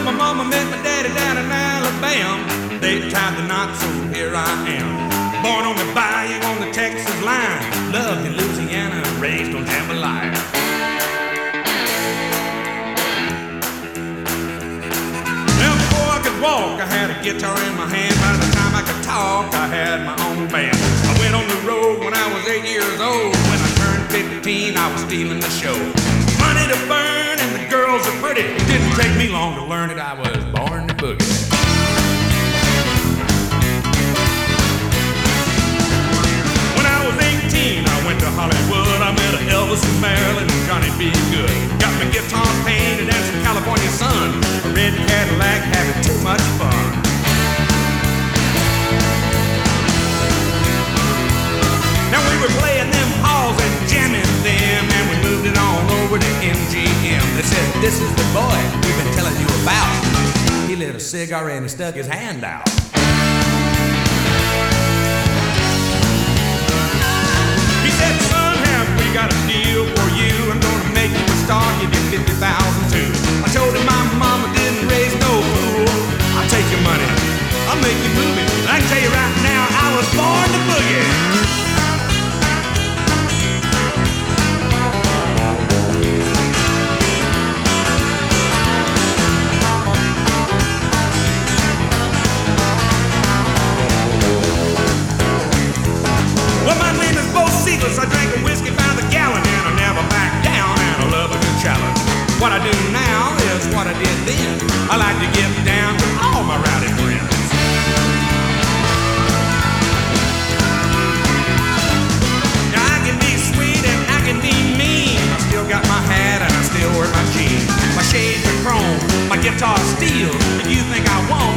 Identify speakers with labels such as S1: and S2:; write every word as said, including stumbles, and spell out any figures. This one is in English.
S1: My mama met my daddy down in Alabama. They tied the knot, so here I am. Born on the bayou on the Texas line. Loved in Louisiana, raised on jambalaya. Now before I could walk, I had a guitar in my hand. By the time I could talk, I had my own band. I went on the road when I was eight years old. When I turned fifteen, I was stealing the show. Money to burn and the girls are pretty. It didn't take me long to learn it. I was born to boogie. I went to Hollywood, I met Elvis and Marilyn and Johnny B. Good. Got my guitar painted and some California sun. A red Cadillac having too much fun. Now we were playing them halls and jamming them, and we moved it on over to M G M. They said, this is the boy we've been telling you about. He lit a cigar and he stuck his hand out. He said, son, have we got a deal for you? I'm gonna make you a star, give you fifty thousand too. I told him my mama didn't raise no fool. I'll take your money, I'll make you move it. I can tell you right now, I was born to boogie. I drank a whiskey by the gallon and I never back down, and I love a good challenge. What I do now is what I did then. I like to get down to all my rowdy friends. Now I can be sweet and I can be mean. I still got my hat and I still wear my jeans. My shades are chrome, my guitar steel. If you think I won't,